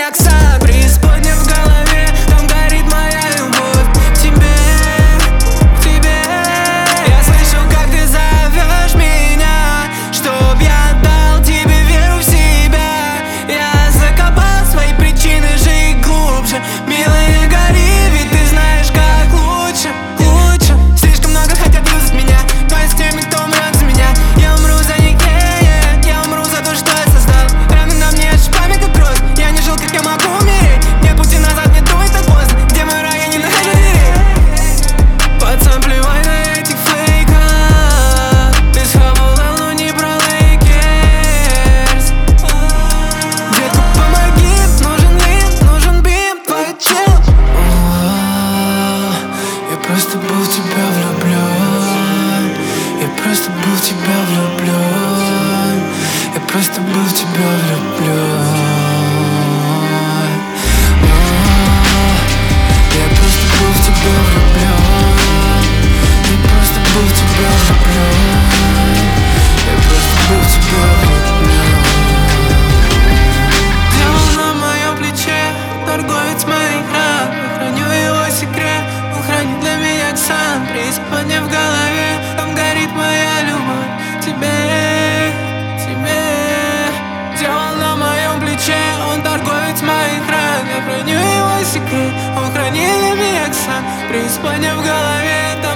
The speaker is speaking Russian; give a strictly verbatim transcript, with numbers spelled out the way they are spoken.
Оксан. Преисподня в голове, там горит моя любовь к тебе, к тебе. Я слышу, как ты зовешь меня, чтоб я дал тебе веру в себя. Я закопал свои причины жить глубже. Милая, гори, ведь ты знаешь, как лучше, лучше. Слишком много хотят юзать меня, но я с теми, кто умрет за меня. Я умру за них, yeah, yeah. Я умру за то, что я создал. Раны на мне, шипами как кровь. Я не жил, как я могу умереть. Нет пути назад, нет дует так поздно. Где мой рай, я не нахожу дверей. Пацан, плевай на этих фейков. Ты схавал давно не про Лейкерс. Детка, помоги, нужен лин, нужен бим, твой чел. Я просто был в тебя влюблен. Я просто был в тебя влюблен. Я просто был в тебя влюблен. Я просто был в тебя влюблен. Я просто был в тебя влюблен. Я просто был в тебя влюблен. Дьявол на моем плече, торговец моих ран. Я храню его секрет, он хранит для меня Оксан. Преисподня в голове, там горит моя любовь к тебе, к тебе. Дьявол на моем плече, он торговец моих ран. Я храню его секрет, он хранит для меня Оксан. Преисподня в голове,